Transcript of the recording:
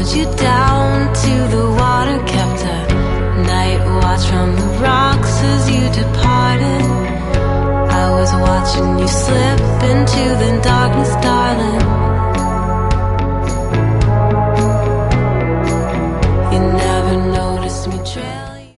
you down to the water, kept a night watch from the rocks as you departed. I was watching you slip into the darkness.